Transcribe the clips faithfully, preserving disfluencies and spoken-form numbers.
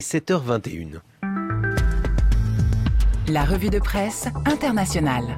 sept heures vingt et une. La revue de presse internationale.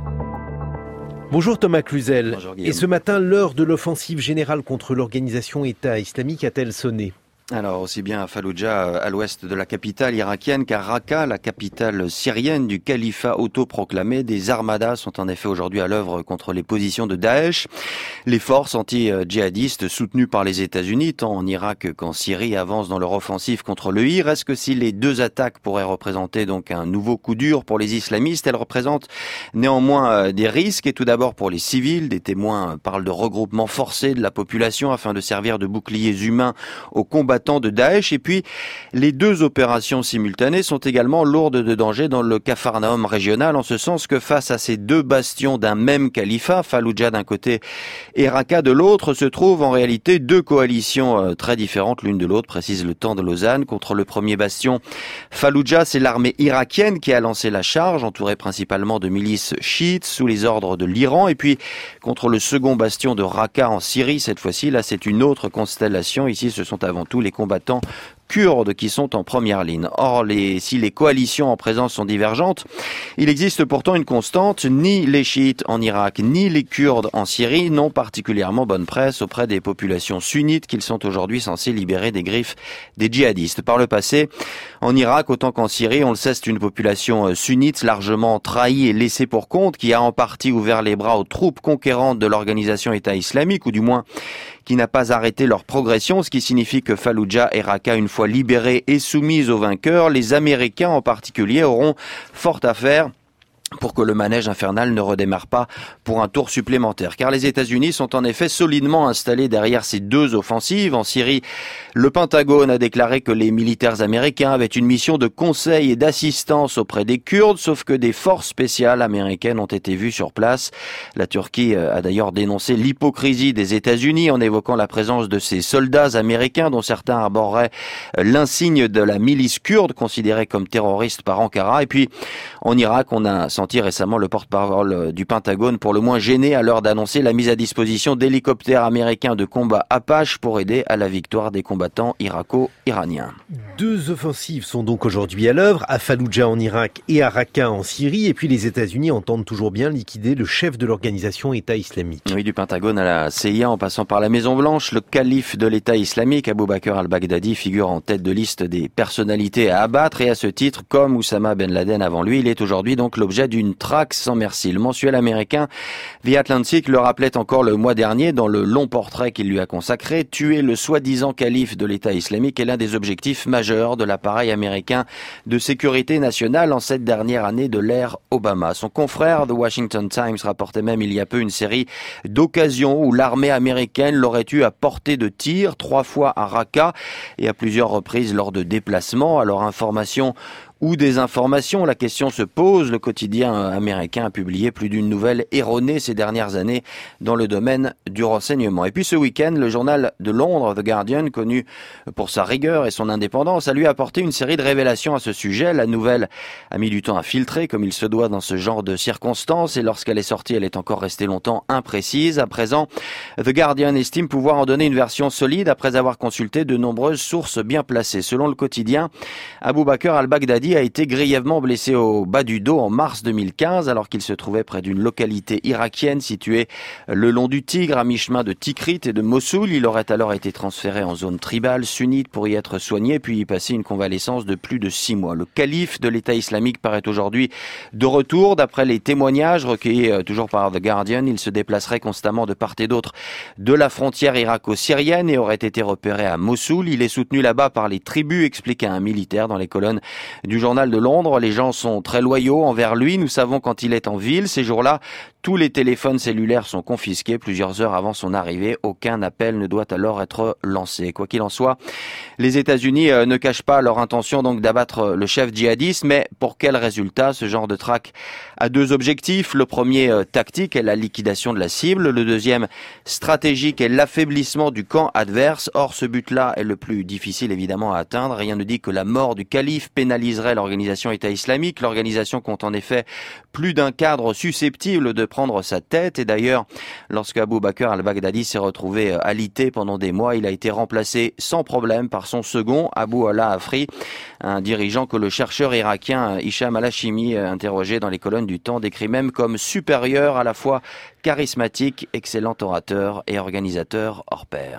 Bonjour Thomas Cluzel. Bonjour Et ce matin, l'heure de l'offensive générale contre l'organisation État islamique a-t-elle sonné ? Alors, aussi bien à Falloujah, à l'ouest de la capitale irakienne, qu'à Raqqa, la capitale syrienne du califat autoproclamé, des armadas sont en effet aujourd'hui à l'œuvre contre les positions de Daesh. Les forces anti-djihadistes soutenues par les États-Unis, tant en Irak qu'en Syrie, avancent dans leur offensive contre le I R. Est-ce que si les deux attaques pourraient représenter donc un nouveau coup dur pour les islamistes, elles représentent néanmoins des risques, et tout d'abord pour les civils. Des témoins parlent de regroupement forcé de la population afin de servir de boucliers humains aux combattants de Daesh. Et puis, les deux opérations simultanées sont également lourdes de danger dans le Capharnaüm régional, en ce sens que face à ces deux bastions d'un même califat, Falloujah d'un côté et Raqqa de l'autre, se trouvent en réalité deux coalitions très différentes l'une de l'autre, précise le Temps de Lausanne. Contre le premier bastion, Falloujah, c'est l'armée irakienne qui a lancé la charge, entourée principalement de milices chiites sous les ordres de l'Iran. Et puis, contre le second bastion de Raqqa en Syrie, cette fois-ci, là, c'est une autre constellation. Ici, ce sont avant tout les combattants kurdes qui sont en première ligne. Or, les, si les coalitions en présence sont divergentes, il existe pourtant une constante. Ni les chiites en Irak, ni les Kurdes en Syrie n'ont particulièrement bonne presse auprès des populations sunnites qu'ils sont aujourd'hui censés libérer des griffes des djihadistes. Par le passé, en Irak, autant qu'en Syrie, on le sait, c'est une population sunnite largement trahie et laissée pour compte, qui a en partie ouvert les bras aux troupes conquérantes de l'organisation État islamique, ou du moins qui n'a pas arrêté leur progression, ce qui signifie que Falloujah et Raqqa, une fois libérées et soumises aux vainqueurs, les Américains en particulier auront fort à faire pour que le manège infernal ne redémarre pas pour un tour supplémentaire. Car les États-Unis sont en effet solidement installés derrière ces deux offensives. En Syrie, le Pentagone a déclaré que les militaires américains avaient une mission de conseil et d'assistance auprès des Kurdes, sauf que des forces spéciales américaines ont été vues sur place. La Turquie a d'ailleurs dénoncé l'hypocrisie des États-Unis en évoquant la présence de ces soldats américains dont certains arboreraient l'insigne de la milice kurde, considérée comme terroriste par Ankara. Et puis, en Irak, on a senti récemment le porte-parole du Pentagone pour le moins gêné à l'heure d'annoncer la mise à disposition d'hélicoptères américains de combat Apache pour aider à la victoire des combattants irako-iraniens. Deux offensives sont donc aujourd'hui à l'œuvre, à Falloujah en Irak et à Raqqa en Syrie, et puis les États-Unis entendent toujours bien liquider le chef de l'organisation État islamique. Oui, du Pentagone à la C I A en passant par la Maison-Blanche, le calife de l'État islamique, Abu Bakr al-Baghdadi, figure en tête de liste des personnalités à abattre, et à ce titre, comme Oussama Ben Laden avant lui, il est aujourd'hui donc l'objet d'une traque sans merci. Le mensuel américain The Atlantic le rappelait encore le mois dernier dans le long portrait qu'il lui a consacré. Tuer le soi-disant calife de l'État islamique est l'un des objectifs majeurs de l'appareil américain de sécurité nationale en cette dernière année de l'ère Obama. Son confrère The Washington Times rapportait même il y a peu une série d'occasions où l'armée américaine l'aurait eu à portée de tir, trois fois à Raqqa et à plusieurs reprises lors de déplacements. Alors, information ou des informations, la question se pose. Le quotidien américain a publié plus d'une nouvelle erronée ces dernières années dans le domaine du renseignement. Et puis ce week-end, le journal de Londres, The Guardian, connu pour sa rigueur et son indépendance, a lui apporté une série de révélations à ce sujet. La nouvelle a mis du temps à filtrer, comme il se doit dans ce genre de circonstances, et lorsqu'elle est sortie, elle est encore restée longtemps imprécise. À présent, The Guardian estime pouvoir en donner une version solide après avoir consulté de nombreuses sources bien placées. Selon le quotidien, Abu Bakr al-Baghdadi a été grièvement blessé au bas du dos en mars deux mille quinze alors qu'il se trouvait près d'une localité irakienne située le long du Tigre à mi-chemin de Tikrit et de Mossoul. Il aurait alors été transféré en zone tribale sunnite pour y être soigné puis y passer une convalescence de plus de six mois. Le calife de l'État islamique paraît aujourd'hui de retour. D'après les témoignages recueillis toujours par The Guardian, il se déplacerait constamment de part et d'autre de la frontière irako-syrienne et aurait été repéré à Mossoul. Il est soutenu là-bas par les tribus, explique un militaire dans les colonnes du journal de Londres. Les gens sont très loyaux envers lui. Nous savons quand il est en ville. Ces jours-là, tous les téléphones cellulaires sont confisqués plusieurs heures avant son arrivée. Aucun appel ne doit alors être lancé. Quoi qu'il en soit, les États-Unis ne cachent pas leur intention donc d'abattre le chef djihadiste. Mais pour quel résultat? Ce genre de traque a deux objectifs. Le premier, tactique, est la liquidation de la cible. Le deuxième, stratégique, est l'affaiblissement du camp adverse. Or, ce but-là est le plus difficile évidemment à atteindre. Rien ne dit que la mort du calife pénaliserait l'organisation État islamique. L'organisation compte en effet plus d'un cadre susceptible de prendre sa tête. Et d'ailleurs, lorsque Abou Bakr al-Baghdadi s'est retrouvé alité pendant des mois, il a été remplacé sans problème par son second, Abou Ala Afri, un dirigeant que le chercheur irakien Hicham al-Hashimi, interrogé dans les colonnes du Temps, décrit même comme supérieur, à la fois charismatique, excellent orateur et organisateur hors pair.